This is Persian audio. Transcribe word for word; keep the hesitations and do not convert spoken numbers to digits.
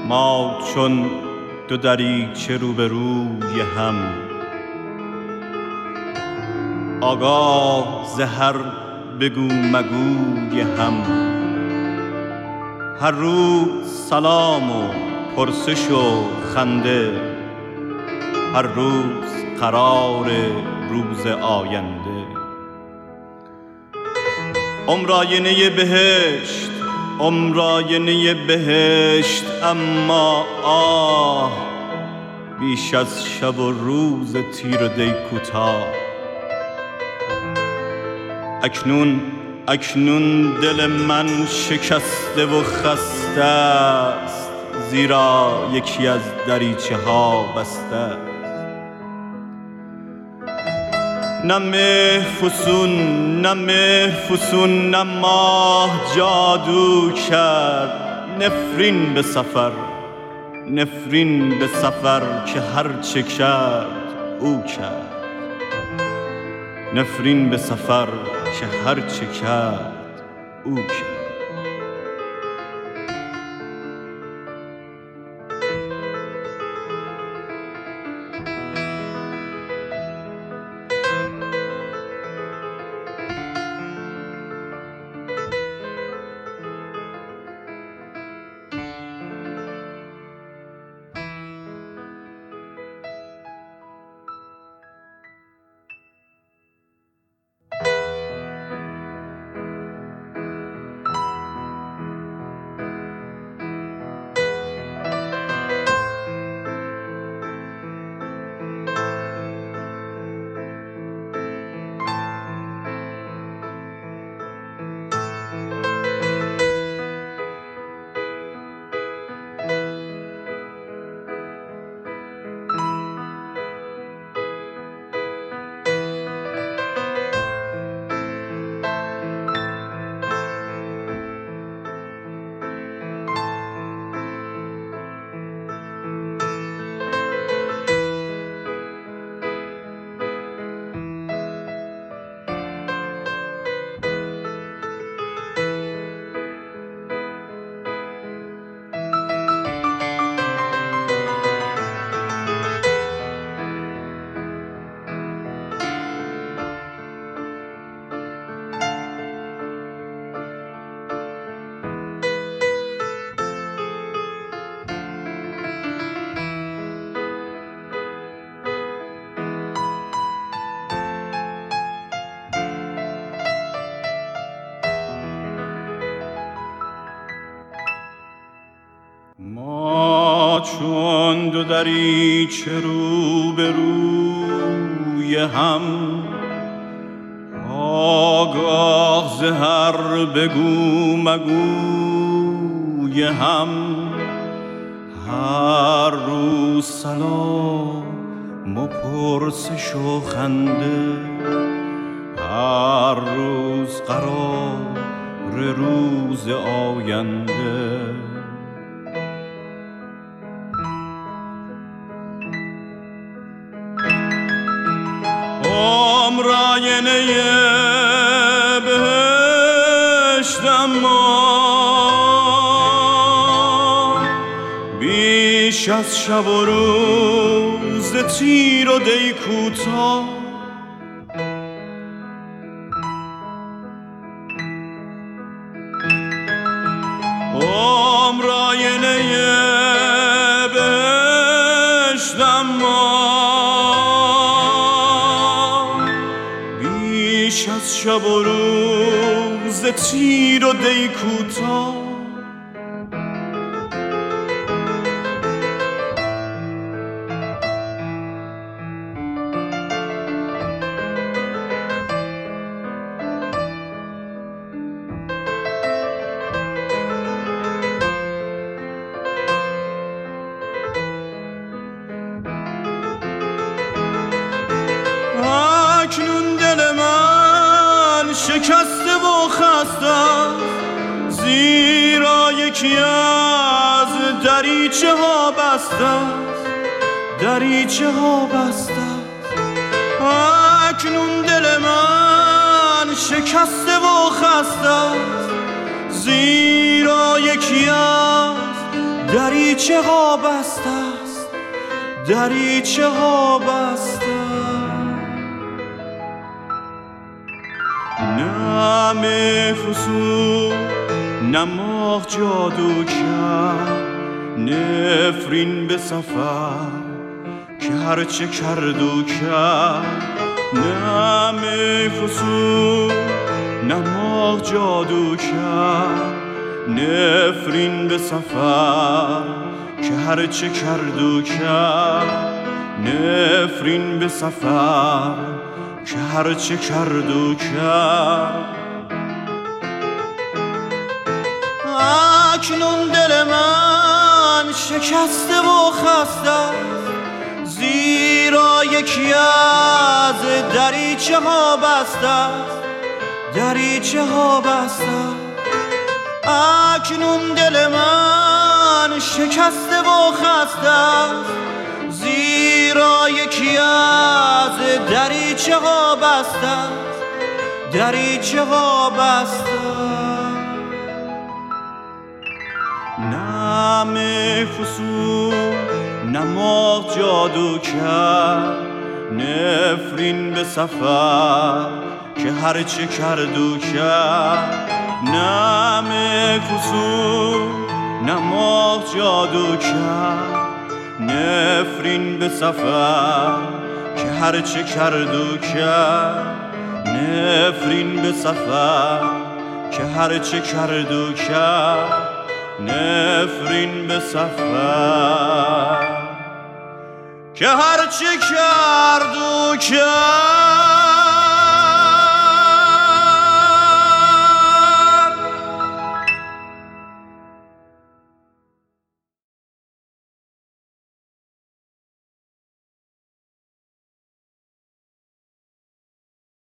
ما چون دو دریچه روبروی هم، آگاه ز هر بگو مگوی هم. هر روز سلام و پرسش و خنده، هر روز قرار روز آینده. عمراینه بهشت، عمراینه بهشت، اما آه بیش از شب و روز تیر و دی کوتاه. اکنون اکنون دل من شکسته و خسته است، زیرا یکی از دریچه ها بسته است. نه مهر فسون، نه مهر فسون، نه ماه جادو کرد. نفرین به سفر، نفرین به سفر، که هر چه کرد او کرد. نفرین به سفر که هر چه کرد او کرد. ما چون دو دریچه روبروی هم، آگاه ز هر بگو مگوی هم. هر روز سلام و پرسش و خنده، هر روز قرار روز آینده. عمراینه بهشت، اما بیش از شب و روز تیر و دی کوتاه. عمراینه بهشت، اما بیش از شب و روز تیر و دی کوتاه. اکنون دل من شکسته و خسته، زیرا یکی از دریچه ها بسته، دریچه ها بسته. اکنون دل من شکسته و خسته، زیرا یکی از دریچه ها بسته است، دریچه ها بسته. نه مفسو نه ماه جادو کرد، نفرین به سفر که هرچه کرد و کرد. نه مفسو نه ماه جادو کرد، نفرین به سفر که هرچه کرد و کرد. نفرین به سفر که هرچه کرد و کرد. اکنون دل من شکسته و خسته، زیرا یکی از دریچه ها بسته، دریچه ها بسته. اکنون دل من شکسته و خسته، زیرا یکی از دریچه ها بسته، دریچه ها بسته. نه مفسو نه ماه جادو کرد، نفرین به سفر که هرچه کرد و کرد. نه مفسو نه ماه جادو کرد، نفرین به سفر که هرچه کرد و کرد. نفرین به سفر که هرچه کرد و کرد. نفرین به سفر که هرچه کرد و کرد.